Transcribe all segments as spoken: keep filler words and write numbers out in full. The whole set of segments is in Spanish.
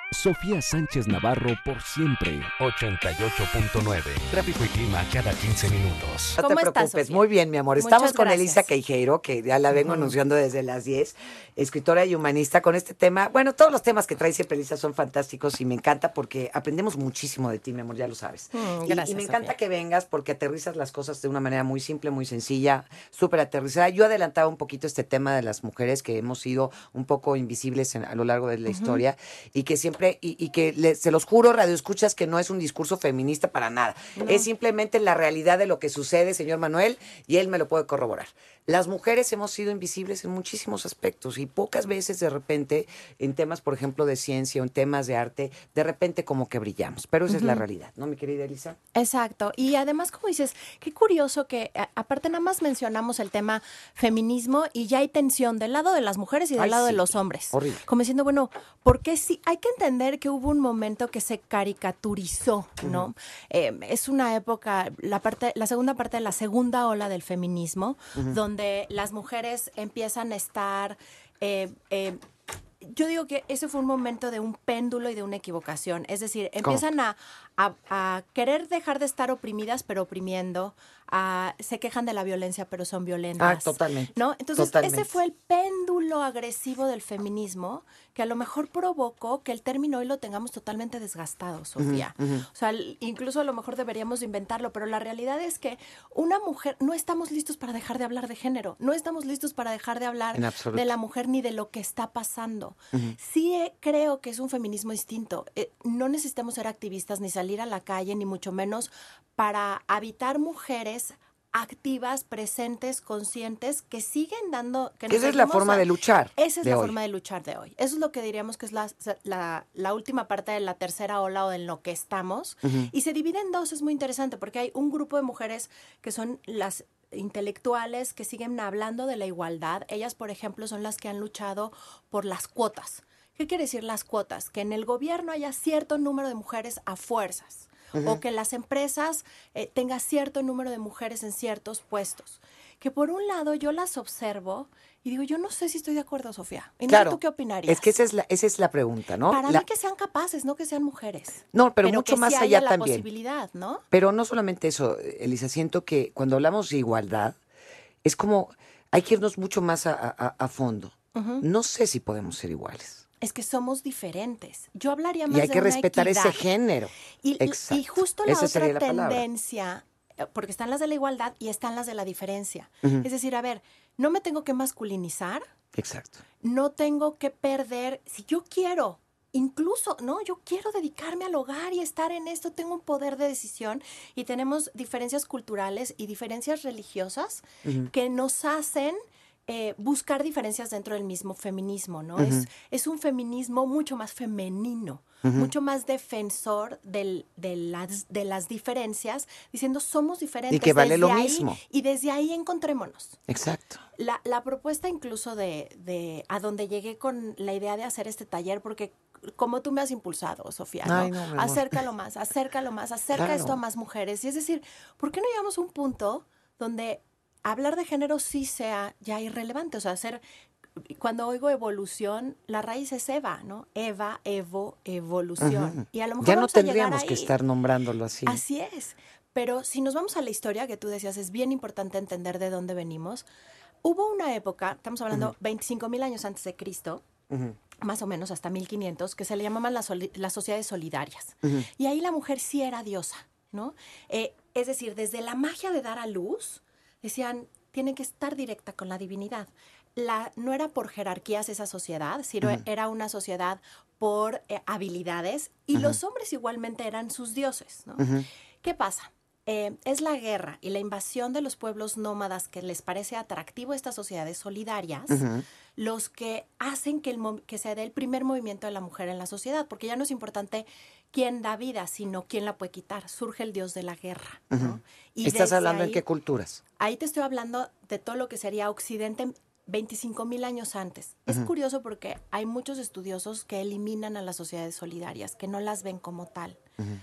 Sofía Sánchez Navarro por siempre. ochenta y ocho punto nueve. Tráfico y clima cada quince minutos. No te ¿Cómo estás, preocupes, Sofía? muy bien, mi amor. Muchas Estamos con gracias. Elisa Queijeiro, que ya la vengo Ujú. anunciando desde las diez, escritora y humanista, con este tema. Bueno, todos los temas que trae siempre Elisa son fantásticos y me encanta porque aprendemos muchísimo de ti, mi amor, ya lo sabes. Mm, Y- gracias, y, me encanta Sofía. que vengas porque aterrizas las cosas de una manera muy simple, muy sencilla, súper aterrizada. Yo adelantaba un poquito este tema de las mujeres que hemos sido un poco invisibles en- a lo largo de la historia y que siempre, y, y que le- se los juro, radio escuchas, que no es un discurso feminista para nada. No. Es simplemente la realidad de lo que sucede, señor Manuel, y él me lo puede corroborar. Las mujeres hemos sido invisibles en muchísimos aspectos y pocas veces de repente en temas, por ejemplo, de ciencia o en temas de arte, de repente como que brillamos. Pero esa es la realidad, ¿no, mi querida Elisa? Exacto. Y además, como dices, qué curioso que a- aparte nada más mencionamos el tema feminismo y ya hay tensión del lado de las mujeres y del Ay, lado de sí. los hombres. Horrible. Como diciendo, bueno, porque sí, hay que entender que hubo un momento que se caricaturizó, ¿no? Eh, es una época, la parte, la segunda parte de la segunda ola del feminismo, donde las mujeres empiezan a estar eh, eh, yo digo que ese fue un momento de un péndulo y de una equivocación. Es decir, empiezan a, a, a querer dejar de estar oprimidas, pero oprimiendo. A, se quejan de la violencia, pero son violentas. Ah, totalmente, ¿No? Entonces, totalmente. ese fue el péndulo agresivo del feminismo que a lo mejor provocó que el término hoy lo tengamos totalmente desgastado, Sofía. O sea, l- incluso a lo mejor deberíamos inventarlo, pero la realidad es que una mujer, no estamos listos para dejar de hablar de género, no estamos listos para dejar de hablar En absoluto. de la mujer ni de lo que está pasando. Sí eh, creo que es un feminismo distinto. Eh, no necesitamos ser activistas ni salir a la calle, ni mucho menos para habitar mujeres activas, presentes, conscientes, que siguen dando... Que nos Esa es la seguimos forma a- de luchar Esa es de la hoy. forma de luchar de hoy. Eso es lo que diríamos que es la, la, la última parte de la tercera ola o en lo que estamos. Y se divide en dos, es muy interesante, porque hay un grupo de mujeres que son las intelectuales que siguen hablando de la igualdad. Ellas, por ejemplo, son las que han luchado por las cuotas. ¿Qué quiere decir las cuotas? Que en el gobierno haya cierto número de mujeres a fuerzas. O que las empresas eh, tengan cierto número de mujeres en ciertos puestos. Que por un lado yo las observo y digo, yo no sé si estoy de acuerdo, Sofía. Y no sé Claro. tú qué opinarías. Es que esa es la, esa es la pregunta, ¿no? Para La- mí que sean capaces, no que sean mujeres. No, pero mucho que más sí allá haya la también. posibilidad, ¿no? Pero no solamente eso, Elisa, siento que cuando hablamos de igualdad, es como hay que irnos mucho más a, a- a fondo. No sé si podemos ser iguales. Es que somos diferentes. Yo hablaría Y más hay de que una respetar ese equidad. género. Y, Exacto. y justo la Esa otra sería la palabra. tendencia, eh, porque están las de la igualdad y están las de la diferencia. Es decir, a ver, no me tengo que masculinizar, Exacto. no tengo que perder, si yo quiero, incluso, no, yo quiero dedicarme al hogar y estar en esto, tengo un poder de decisión y tenemos diferencias culturales y diferencias religiosas que nos hacen eh, buscar diferencias dentro del mismo feminismo, ¿no? Es, es un feminismo mucho más femenino, mucho más defensor del, de, las, de las diferencias, diciendo somos diferentes. Y que vale desde lo ahí, mismo. Y desde ahí encontrémonos. Exacto. La, la propuesta incluso de, de a donde llegué con la idea de hacer este taller, porque como tú me has impulsado, Sofía, ¿no? Ay, no, mi amor. Acércalo más, acércalo más, acerca Claro. esto a más mujeres. Y es decir, ¿por qué no llegamos a un punto donde hablar de género sí sea ya irrelevante? O sea, hacer, cuando oigo evolución, la raíz es Eva, ¿no? Eva, Evo, evolución. Ujú. Y a lo mejor Ya no vamos a llegar tendríamos que ahí. estar nombrándolo así. Así es. Pero si nos vamos a la historia que tú decías, es bien importante entender de dónde venimos. Hubo una época, estamos hablando veinticinco mil años antes de Cristo, más o menos hasta mil quinientos, que se le llamaban las, soli- las sociedades solidarias. Y ahí la mujer sí era diosa, ¿no? Eh, es decir, desde la magia de dar a luz, decían, tiene que estar directa con la divinidad. La, no era por jerarquías esa sociedad, sino era una sociedad por eh, habilidades, y los hombres igualmente eran sus dioses, ¿no? ¿Qué pasa? Eh, es la guerra y la invasión de los pueblos nómadas que les parece atractivo a estas sociedades solidarias los que hacen que, el mo- que se dé el primer movimiento de la mujer en la sociedad, porque ya no es importante quién da vida, sino quién la puede quitar. Surge el dios de la guerra, ¿no? Y ¿Estás desde hablando en ahí- qué culturas? Ahí te estoy hablando de todo lo que sería Occidente veinticinco mil años antes. Es curioso porque hay muchos estudiosos que eliminan a las sociedades solidarias, que no las ven como tal.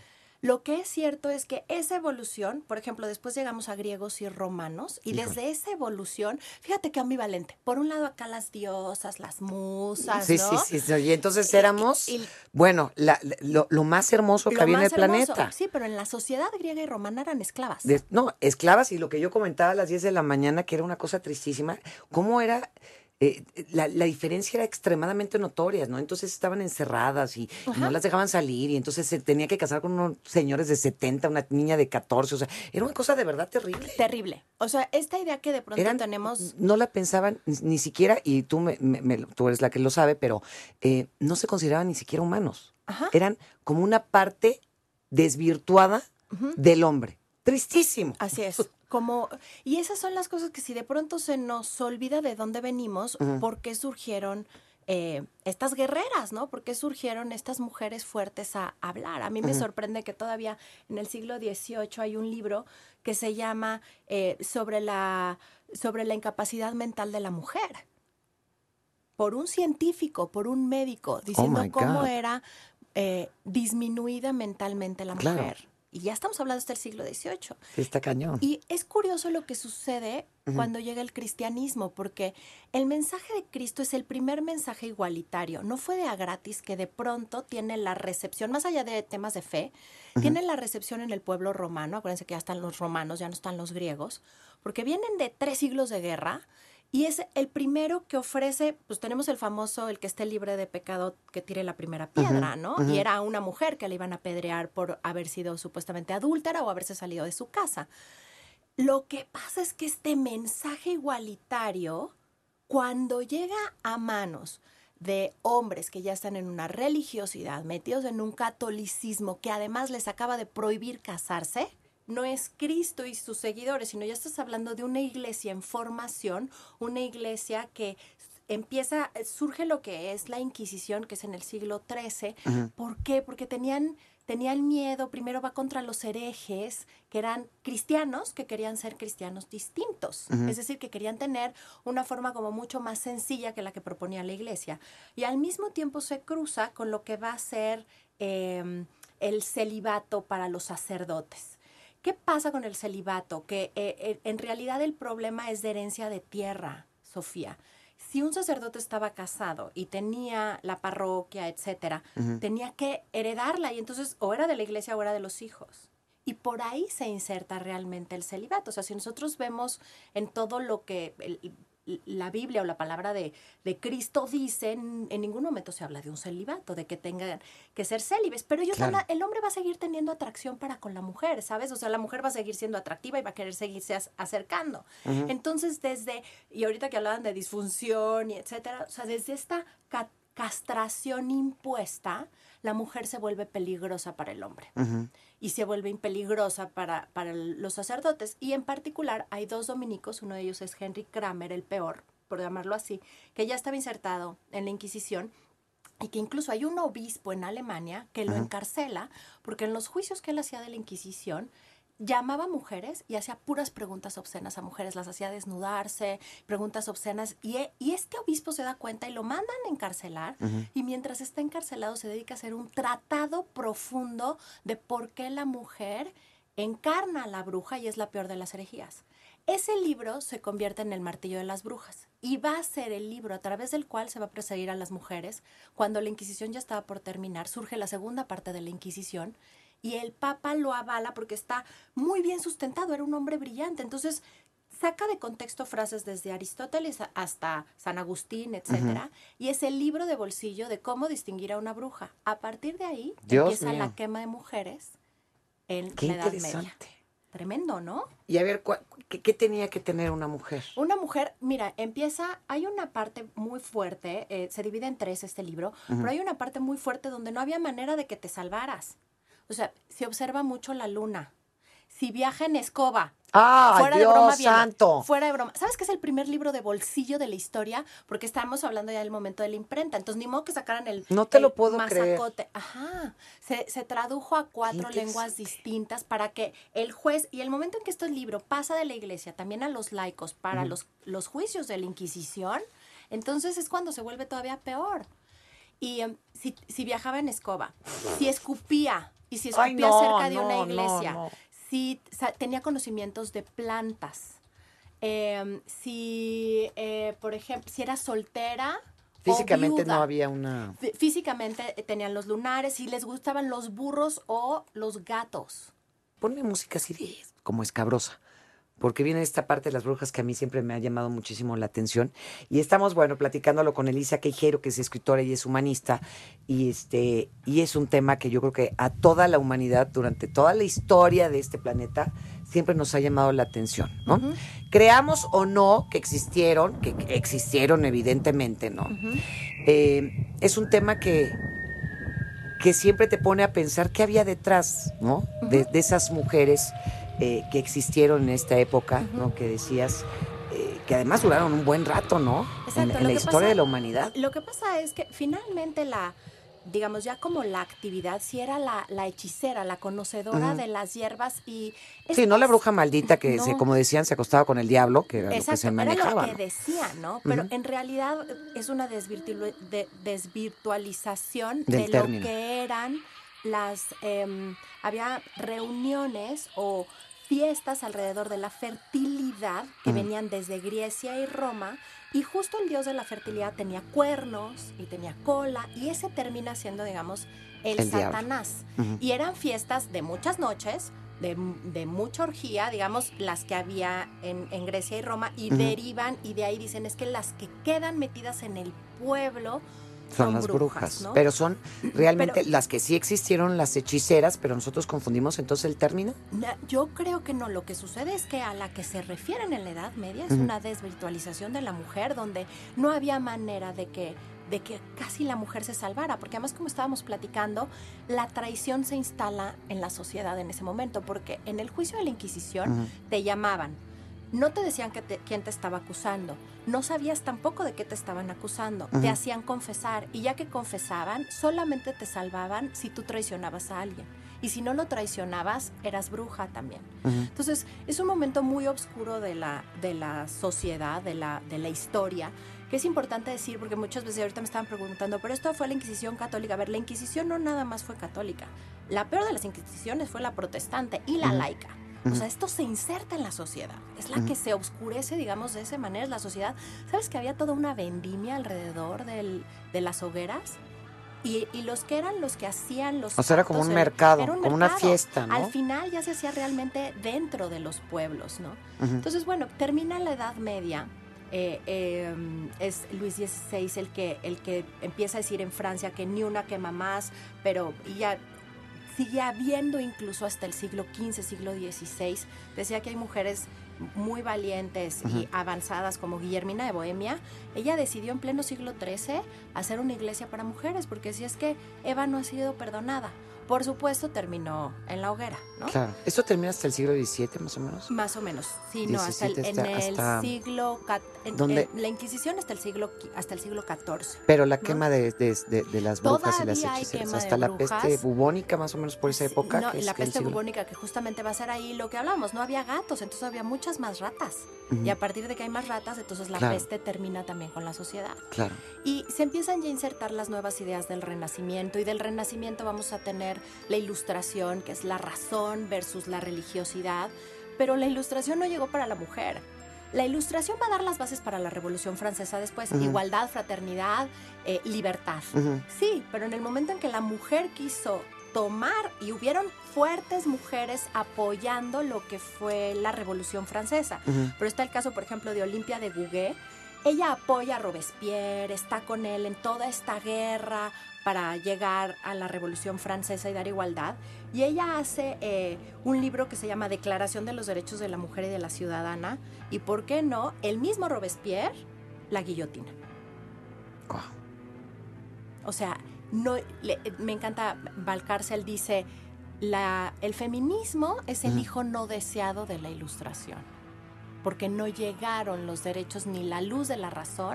Lo que es cierto es que esa evolución, por ejemplo, después llegamos a griegos y romanos, y Híjole. desde esa evolución, fíjate qué ambivalente. Por un lado acá las diosas, las musas, Sí, ¿no? sí, sí, sí. Y entonces Y- éramos, y- y- bueno, la- la- lo, lo más hermoso que Lo había en el más hermoso, planeta. sí, pero en la sociedad griega y romana eran esclavas. De- no, esclavas, y lo que yo comentaba a las diez de la mañana, que era una cosa tristísima, cómo era, eh, la, la diferencia era extremadamente notoria, ¿no? Entonces estaban encerradas y, y no Ajá. las dejaban salir, y entonces se tenía que casar con unos señores de setenta, una niña de catorce, o sea, era una cosa de verdad terrible. Terrible. O sea, esta idea que de pronto Eran, tenemos... no la pensaban ni, ni siquiera, y tú, me, me- me- tú eres la que lo sabe, pero eh, no se consideraban ni siquiera humanos. Ajá. Eran como una parte desvirtuada Ujú. del hombre. Tristísimo. Así es. Como, y esas son las cosas que si de pronto se nos olvida de dónde venimos, Ujú. por qué surgieron eh, estas guerreras, ¿no? ¿Por qué surgieron estas mujeres fuertes a hablar? A mí me Ujú. sorprende que todavía en el siglo dieciocho hay un libro que se llama eh, sobre la, sobre la incapacidad mental de la mujer. Por un científico, por un médico, diciendo my cómo God. era eh, disminuida mentalmente la Claro. mujer. Y ya estamos hablando hasta el siglo dieciocho. Sí, está cañón. Y es curioso lo que sucede Ujú. cuando llega el cristianismo, porque el mensaje de Cristo es el primer mensaje igualitario. No fue de a gratis que de pronto tiene la recepción, más allá de temas de fe, Ujú. tiene la recepción en el pueblo romano. Acuérdense que ya están los romanos, ya no están los griegos, porque vienen de tres siglos de guerra. Y es el primero que ofrece, pues tenemos el famoso, el que esté libre de pecado, que tire la primera piedra, Ujú, ¿no? ujú. Y era una mujer que le iban a apedrear por haber sido supuestamente adúltera o haberse salido de su casa. Lo que pasa es que este mensaje igualitario, cuando llega a manos de hombres que ya están en una religiosidad, metidos en un catolicismo que además les acaba de prohibir casarse, no es Cristo y sus seguidores, sino ya estás hablando de una iglesia en formación, una iglesia que empieza, surge lo que es la Inquisición, que es en el siglo trece. Ujú. ¿Por qué? Porque tenían, tenían miedo, primero va contra los herejes, que eran cristianos, que querían ser cristianos distintos. Ujú. Es decir, que querían tener una forma como mucho más sencilla que la que proponía la iglesia. Y al mismo tiempo se cruza con lo que va a ser eh, el celibato para los sacerdotes. ¿Qué pasa con el celibato? Que eh, en realidad el problema es de herencia de tierra, Sofía. Si un sacerdote estaba casado y tenía la parroquia, etcétera, Ujú. tenía que heredarla y entonces o era de la iglesia o era de los hijos. Y por ahí se inserta realmente el celibato. O sea, si nosotros vemos en todo lo que el, la Biblia o la palabra de, de Cristo dice, en, en ningún momento se habla de un celibato, de que tengan que ser célibes, pero ellos Claro. van a, el hombre va a seguir teniendo atracción para con la mujer, ¿sabes? O sea, la mujer va a seguir siendo atractiva y va a querer seguirse as, acercando. Ujú. Entonces, desde, y ahorita que hablaban de disfunción y etcétera, o sea, desde esta ca castración impuesta, la mujer se vuelve peligrosa para el hombre. Ujú. Y se vuelve peligrosa para, para los sacerdotes. Y en particular hay dos dominicos, uno de ellos es Henry Kramer, el peor, por llamarlo así, que ya estaba insertado en la Inquisición y que incluso hay un obispo en Alemania que lo Ajá. encarcela porque en los juicios que él hacía de la Inquisición llamaba a mujeres y hacía puras preguntas obscenas a mujeres, las hacía desnudarse, preguntas obscenas, y, y este obispo se da cuenta y lo mandan a encarcelar, Ujú. y mientras está encarcelado se dedica a hacer un tratado profundo de por qué la mujer encarna a la bruja y es la peor de las herejías. Ese libro se convierte en el martillo de las brujas y va a ser el libro a través del cual se va a perseguir a las mujeres. Cuando la Inquisición ya estaba por terminar, surge la segunda parte de la Inquisición y el Papa lo avala porque está muy bien sustentado, era un hombre brillante. Entonces, saca de contexto frases desde Aristóteles hasta San Agustín, etcétera, uh-huh. y es el libro de bolsillo de cómo distinguir a una bruja. A partir de ahí Dios empieza mío. la quema de mujeres en Qué la Edad interesante. Media. Tremendo, ¿no? Y a ver, ¿qué, ¿qué tenía que tener una mujer? Una mujer, mira, empieza, hay una parte muy fuerte, eh, se divide en tres este libro, uh-huh. pero hay una parte muy fuerte donde no había manera de que te salvaras. O sea, se observa mucho la luna. Si viaja en escoba. ¡Ah, fuera Dios de broma, viene, santo! Fuera de broma. ¿Sabes qué es el primer libro de bolsillo de la historia? Porque estábamos hablando ya del momento de la imprenta. Entonces, ni modo que sacaran el No te el lo puedo mazacote. creer. Ajá. Se, se tradujo a cuatro lenguas distintas para que el juez, y el momento en que este libro pasa de la iglesia también a los laicos para uh-huh. los, los juicios de la Inquisición, entonces es cuando se vuelve todavía peor. Y um, si, si viajaba en escoba, si escupía, y si escupía Ay, no, cerca de no, una no, iglesia, no. si sa- tenía conocimientos de plantas, eh, si, eh, por ejemplo, si era soltera Físicamente o viuda. no había una... Fí- Físicamente eh, tenían los lunares, si les gustaban los burros o los gatos. Ponme música así de como escabrosa, porque viene esta parte de las brujas que a mí siempre me ha llamado muchísimo la atención. Y estamos, bueno, platicándolo con Elisa Queijero, que es escritora y es humanista, y este, y es un tema que yo creo que a toda la humanidad, durante toda la historia de este planeta, siempre nos ha llamado la atención, ¿no? Ujú. Creamos o no que existieron, que existieron evidentemente, ¿no? Ujú. Eh, es un tema que que siempre te pone a pensar qué había detrás, ¿no? De, Ujú. de esas mujeres eh, que existieron en esta época, Ujú. ¿no? Que decías, eh, que además duraron un buen rato, ¿no? Exacto, En, en lo la que historia pasa- de la humanidad. Lo que pasa es que finalmente la, digamos, ya como la actividad, si era la, la hechicera, la conocedora Ujú. de las hierbas y... Sí, no la estas- bruja maldita que, se, No. como decían, se acostaba con el diablo, que era lo que Exacto, se era manejaba, lo que ¿no? decían, ¿no? Pero Ujú. en realidad es una desvirtu- de- desvirtualización Del de término. lo que eran las... em, había reuniones o fiestas alrededor de la fertilidad que Ujú. venían desde Grecia y Roma, y justo el dios de la fertilidad tenía cuernos y tenía cola, y ese termina siendo, digamos, el, El diablo. Satanás. Ujú. Y eran fiestas de muchas noches, de, de mucha orgía, digamos, las que había en, en Grecia y Roma, y Ujú. derivan, y de ahí dicen, es que las que quedan metidas en el pueblo Son, son las brujas, brujas, ¿no? pero son realmente Pero- las que sí existieron, las hechiceras, pero nosotros confundimos entonces el término. Na- Yo creo que no, lo que sucede es que a la que se refieren en la Edad Media es Ujú. una desvirtualización de la mujer, donde no había manera de que, de que casi la mujer se salvara, porque además, como estábamos platicando, la traición se instala en la sociedad en ese momento, porque en el juicio de la Inquisición Ujú. te llamaban, no te decían que te- quién te estaba acusando, no sabías tampoco de qué te estaban acusando, Ujú. te hacían confesar, y ya que confesaban, solamente te salvaban si tú traicionabas a alguien. Y si no lo traicionabas, eras bruja también. Ujú. Entonces, es un momento muy oscuro de la, de la sociedad, de la, de la historia, que es importante decir, porque muchas veces ahorita me estaban preguntando, pero esto fue la Inquisición católica. A ver, la Inquisición no nada más fue católica. La peor de las Inquisiciones fue la protestante y la Ujú. laica. O sea, esto se inserta en la sociedad. Es la Ujú. que se oscurece, digamos, de esa manera, es la sociedad. ¿Sabes que había toda una vendimia alrededor del, de las hogueras? Y, y los que eran los que hacían los O sea, era como actos, un el- mercado, era un como una mercado. fiesta, ¿no? Al final ya se hacía realmente dentro de los pueblos, ¿no? Ujú. Entonces, bueno, termina la Edad Media. eh, eh, es Luis dieciséis el que, el que empieza a decir en Francia que ni una quema más, pero ya sigue habiendo incluso hasta el siglo quince, siglo dieciséis. Decía que hay mujeres muy valientes y Ujú. avanzadas como Guillermina de Bohemia. Ella decidió en pleno siglo trece hacer una iglesia para mujeres, porque si es que Eva no ha sido perdonada. Por supuesto, terminó en la hoguera, ¿no? Claro. ¿Esto termina hasta el siglo diecisiete, más o menos? Más o menos, sí, no, hasta el, diecisiete en el hasta- siglo... cat- en- ¿Dónde? en la Inquisición hasta el siglo, qui- hasta el siglo catorce. Pero la ¿no? quema de, de, de, de las brujas y las Todavía hay hechiceras. quema de Hasta la brujas. peste bubónica, más o menos por esa Sí, época. no, que es la que el peste siglo- bubónica, que justamente va a ser ahí lo que hablamos, no había gatos, entonces había muchas más ratas. Ujú. Y a partir de que hay más ratas, entonces la Claro. peste termina también con la sociedad. Claro. Y se empiezan ya a insertar las nuevas ideas del Renacimiento, y del Renacimiento vamos a tener la Ilustración, que es la razón versus la religiosidad, pero la Ilustración no llegó para la mujer. La Ilustración va a dar las bases para la Revolución Francesa después, Ujú. igualdad, fraternidad, eh, libertad. Ujú. Sí, pero en el momento en que la mujer quiso tomar, y hubieron fuertes mujeres apoyando lo que fue la Revolución Francesa. Ujú. Pero está el caso, por ejemplo, de Olimpia de Gouges. Ella apoya a Robespierre, está con él en toda esta guerra para llegar a la Revolución Francesa y dar igualdad. Y ella hace eh, un libro que se llama Declaración de los Derechos de la Mujer y de la Ciudadana. Y, ¿por qué no? El mismo Robespierre la guillotina. Guau. O sea, no, le- me encanta, Valcárcel dice, la, el feminismo es el Ujú. hijo no deseado de la Ilustración, porque no llegaron los derechos ni la luz de la razón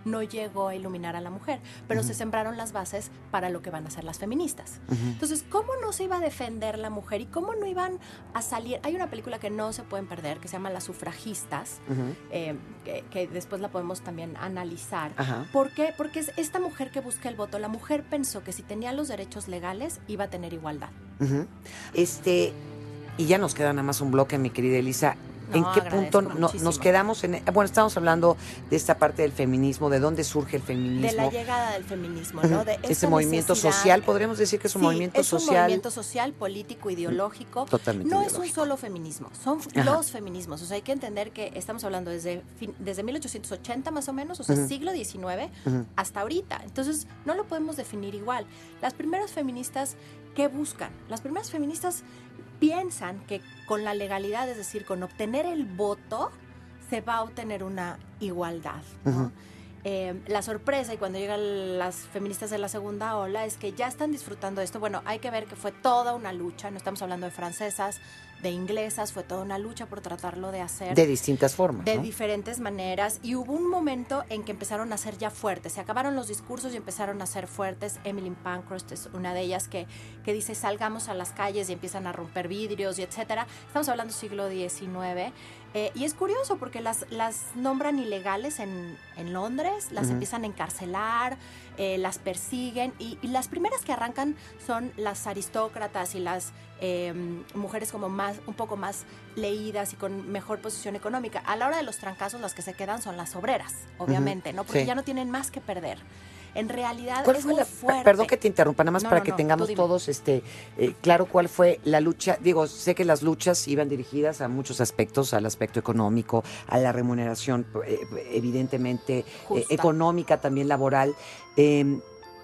no llegó a iluminar a la mujer, pero uh-huh. se sembraron las bases para lo que van a ser las feministas. Uh-huh. Entonces, ¿cómo no se iba a defender la mujer y cómo no iban a salir? Hay una película que no se pueden perder que se llama Las sufragistas, uh-huh. eh, que, que después la podemos también analizar. Uh-huh. ¿Por qué? Porque es esta mujer que busca el voto. La mujer pensó que si tenía los derechos legales iba a tener igualdad. Uh-huh. Este, y ya nos queda nada más un bloque, mi querida Elisa. ¿En no, qué punto no, nos quedamos? En, bueno, estamos hablando de esta parte del feminismo, de dónde surge el feminismo. De la llegada del feminismo, ¿no? De ese movimiento social, podríamos decir que es un sí, movimiento es social. Es un movimiento social, político, ideológico. Totalmente No ideológico. Es un solo feminismo, son Ajá. los feminismos. O sea, hay que entender que estamos hablando desde, desde mil ochocientos ochenta más o menos, o sea, uh-huh. siglo diecinueve, uh-huh. hasta ahorita. Entonces, no lo podemos definir igual. Las primeras feministas, ¿qué buscan? Las primeras feministas piensan que con la legalidad, es decir, con obtener el voto, se va a obtener una igualdad, ¿no? Uh-huh. Eh, la sorpresa, y cuando llegan las feministas de la segunda ola, es que ya están disfrutando de esto. Bueno, hay que ver que fue toda una lucha, no estamos hablando de francesas, de inglesas, fue toda una lucha por tratarlo de hacer. De distintas formas, De ¿no? diferentes maneras, y hubo un momento en que empezaron a ser ya fuertes, se acabaron los discursos y empezaron a ser fuertes. Emily Pankhurst es una de ellas que, que dice salgamos a las calles y empiezan a romper vidrios y etcétera. Estamos hablando del siglo diecinueve. Eh, y es curioso porque las, las nombran ilegales en, en Londres, las uh-huh. empiezan a encarcelar, eh, las persiguen, y, y las primeras que arrancan son las aristócratas y las eh, mujeres como más, un poco más leídas y con mejor posición económica. A la hora de los trancazos, las que se quedan son las obreras, obviamente, uh-huh. ¿no? Porque sí. ya no tienen más que perder. En realidad ¿Cuál es fue muy la, fuerte. Perdón que te interrumpa, nada más no, para no, que no, tengamos todos este eh, claro cuál fue la lucha. Digo, sé que las luchas iban dirigidas a muchos aspectos, al aspecto económico, a la remuneración, eh, evidentemente, eh, económica, también laboral, eh,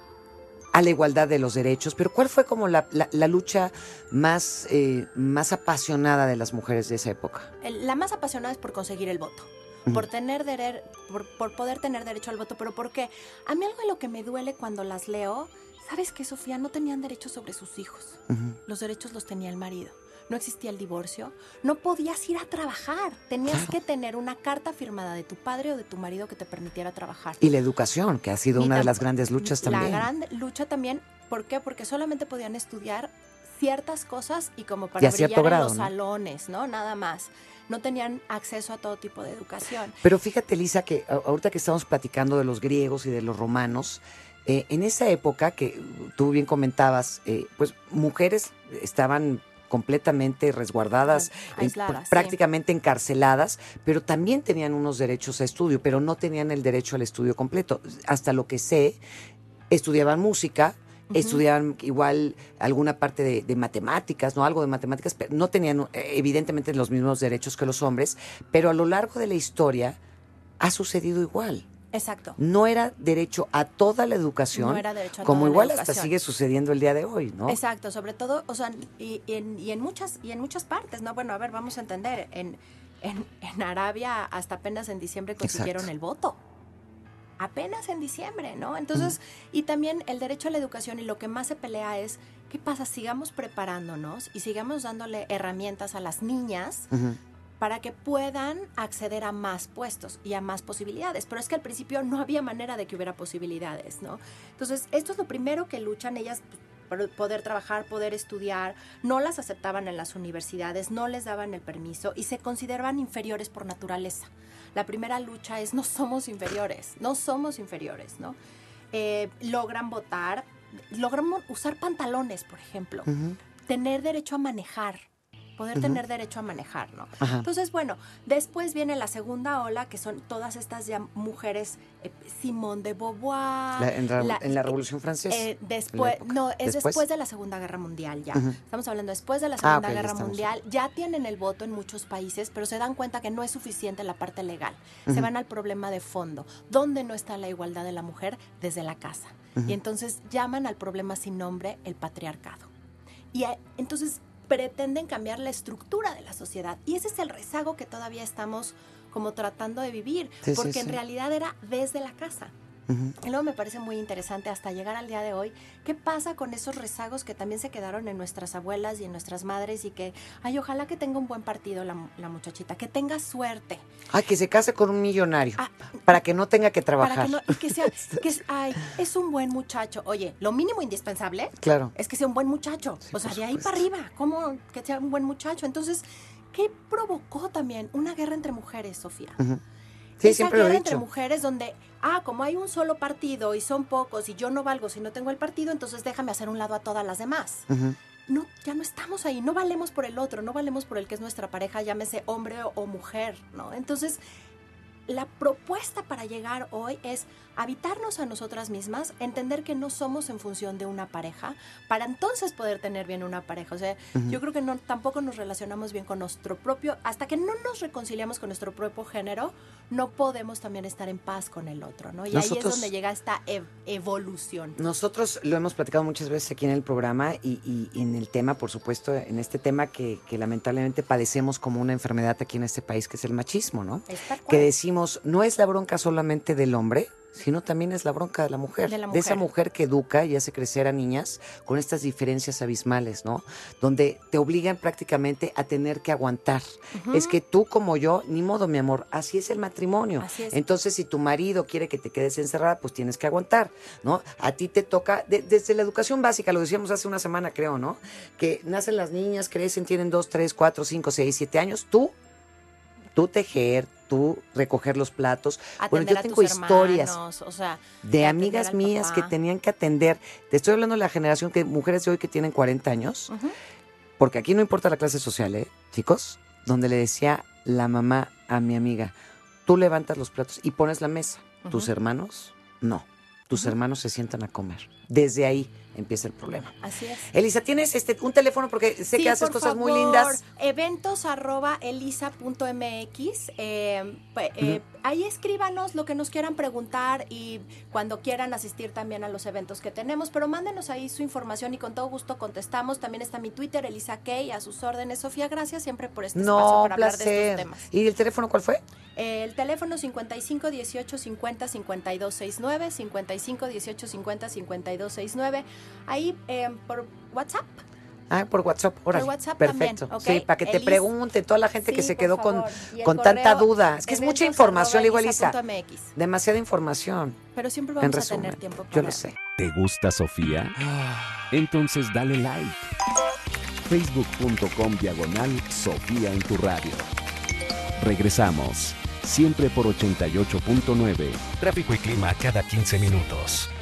a la igualdad de los derechos. Pero ¿cuál fue como la, la, la lucha más, eh, más apasionada de las mujeres de esa época? La más apasionada es por conseguir el voto. Por tener derer, por, por poder tener derecho al voto. ¿Pero por qué? A mí algo de lo que me duele cuando las leo, ¿sabes qué, Sofía? No tenían derechos sobre sus hijos. Uh-huh. Los derechos los tenía el marido. No existía el divorcio. No podías ir a trabajar. Tenías claro. que tener una carta firmada de tu padre o de tu marido que te permitiera trabajar. Y la educación, que ha sido y una tam- de las grandes luchas también. La gran lucha también. ¿Por qué? Porque solamente podían estudiar ciertas cosas y como para brillar en grado, los ¿no? salones, ¿no? Nada más. No tenían acceso a todo tipo de educación. Pero fíjate, Elisa, que ahorita que estamos platicando de los griegos y de los romanos, eh, en esa época que tú bien comentabas, eh, pues mujeres estaban completamente resguardadas, aisladas, en, prácticamente sí. encarceladas, pero también tenían unos derechos a estudio, pero no tenían el derecho al estudio completo. Hasta lo que sé, estudiaban música, Uh-huh. estudiaban igual alguna parte de, de matemáticas, no algo de matemáticas, pero no tenían evidentemente los mismos derechos que los hombres, pero a lo largo de la historia ha sucedido igual. Exacto. No era derecho a toda la educación, no era derecho a como toda igual la hasta educación. sigue sucediendo el día de hoy, ¿no? Exacto, sobre todo, o sea, y, y, en, y en muchas y en muchas partes, ¿no? Bueno, a ver, vamos a entender, en, en, en Arabia hasta apenas en diciembre consiguieron Exacto. el voto. Apenas en diciembre, ¿no? Entonces, uh-huh. y también el derecho a la educación, y lo que más se pelea es, ¿qué pasa? Sigamos preparándonos y sigamos dándole herramientas a las niñas uh-huh. para que puedan acceder a más puestos y a más posibilidades. Pero es que al principio no había manera de que hubiera posibilidades, ¿no? Entonces, esto es lo primero que luchan ellas, por poder trabajar, poder estudiar. No las aceptaban en las universidades, no les daban el permiso y se consideraban inferiores por naturaleza. La primera lucha es no somos inferiores, no somos inferiores, ¿no? Eh, logran votar, logran usar pantalones, por ejemplo, uh-huh. tener derecho a manejar, poder uh-huh. tener derecho a manejar, ¿no? Uh-huh. Entonces, bueno, después viene la segunda ola, que son todas estas ya mujeres, eh, Simone de Beauvoir. La, en, la, la, en la Revolución Francesa. Eh, después, no, es después. después de la Segunda Guerra Mundial ya. Uh-huh. Estamos hablando después de la Segunda ah, okay, Guerra Mundial. Ya tienen el voto en muchos países, pero se dan cuenta que no es suficiente la parte legal. Uh-huh. Se van al problema de fondo. ¿Dónde no está la igualdad de la mujer? Desde la casa. Uh-huh. Y entonces llaman al problema sin nombre el patriarcado. Y eh, entonces pretenden cambiar la estructura de la sociedad. Y ese es el rezago que todavía estamos como tratando de vivir, sí, porque sí, sí. en realidad era desde la casa. Uh-huh. Y luego me parece muy interesante hasta llegar al día de hoy, ¿qué pasa con esos rezagos que también se quedaron en nuestras abuelas y en nuestras madres y que, ay, ojalá que tenga un buen partido la, la muchachita, que tenga suerte? Ay, que se case con un millonario, ah, para que no tenga que trabajar. Para que no, y que sea, que es, ay, es un buen muchacho. Oye, lo mínimo indispensable claro. es que sea un buen muchacho. Sí, o sea, de ahí para arriba, ¿cómo que sea un buen muchacho? Entonces, ¿qué provocó también una guerra entre mujeres, Sofía? Uh-huh. Sí, Esa siempre lo guerra he entre dicho. mujeres donde, ah, como hay un solo partido y son pocos y yo no valgo si no tengo el partido, entonces déjame hacer un lado a todas las demás. Uh-huh. No, ya no estamos ahí, no valemos por el otro, no valemos por el que es nuestra pareja, llámese hombre o, o mujer, ¿no? Entonces, la propuesta para llegar hoy es habitarnos a nosotras mismas, entender que no somos en función de una pareja, para entonces poder tener bien una pareja. O sea, uh-huh. yo creo que no, tampoco nos relacionamos bien con nuestro propio, hasta que no nos reconciliamos con nuestro propio género, no podemos también estar en paz con el otro, ¿no? Y nosotros, ahí es donde llega esta ev- evolución. Nosotros lo hemos platicado muchas veces aquí en el programa y, y, y en el tema, por supuesto, en este tema que, que lamentablemente padecemos como una enfermedad aquí en este país, que es el machismo, ¿no? Que decimos, no es la bronca solamente del hombre, sino también es la bronca de la mujer, de la mujer, de esa mujer que educa y hace crecer a niñas con estas diferencias abismales, ¿no? Donde te obligan prácticamente a tener que aguantar. Uh-huh. Es que tú como yo, ni modo, mi amor, así es el matrimonio. Así es. Entonces, si tu marido quiere que te quedes encerrada, pues tienes que aguantar, ¿no? A ti te toca, de, desde la educación básica, lo decíamos hace una semana, creo, ¿no? Que nacen las niñas, crecen, tienen dos, tres, cuatro, cinco, seis, siete años, tú, tú tejer, tú recoger los platos. Atender bueno, yo tengo historias hermanos, o sea, de amigas mías papá. que tenían que atender. Te estoy hablando de la generación que mujeres de hoy que tienen cuarenta años, uh-huh. porque aquí no importa la clase social, ¿eh, chicos? Donde le decía la mamá a mi amiga, tú levantas los platos y pones la mesa. Uh-huh. Tus hermanos, no. Tus uh-huh. hermanos se sientan a comer. Desde ahí empieza el problema. Así es. Elisa, ¿tienes este un teléfono? Porque sé sí, que haces por cosas favor, muy lindas. Eventos arroba elisa punto mx. Eh, eh, uh-huh. Ahí escríbanos lo que nos quieran preguntar y cuando quieran asistir también a los eventos que tenemos, pero mándenos ahí su información y con todo gusto contestamos. También está mi Twitter, Elisa Kay, a sus órdenes. Sofía, gracias siempre por este no, espacio para placer. hablar de estos temas. ¿Y el teléfono cuál fue? Eh, el teléfono cincuenta y cinco dieciocho cincuenta cincuenta y dos sesenta y nueve, cincuenta y cinco dieciocho cincuenta cincuenta y dos sesenta y nueve. Ahí eh, por WhatsApp. Ah, por WhatsApp, órale. Por WhatsApp perfecto. También, okay. Sí, para que te Elis... pregunten toda la gente sí, que se quedó con, con correo, tanta duda. Es que es mucha información, igual Elisa. Demasiada información. Pero siempre vamos en a resumen, tener tiempo para... Yo lo sé. ¿Te gusta Sofía? Entonces dale like. Facebook.com diagonal Sofía en tu radio. Regresamos. Siempre por ochenta y ocho punto nueve. Tráfico y clima cada quince minutos.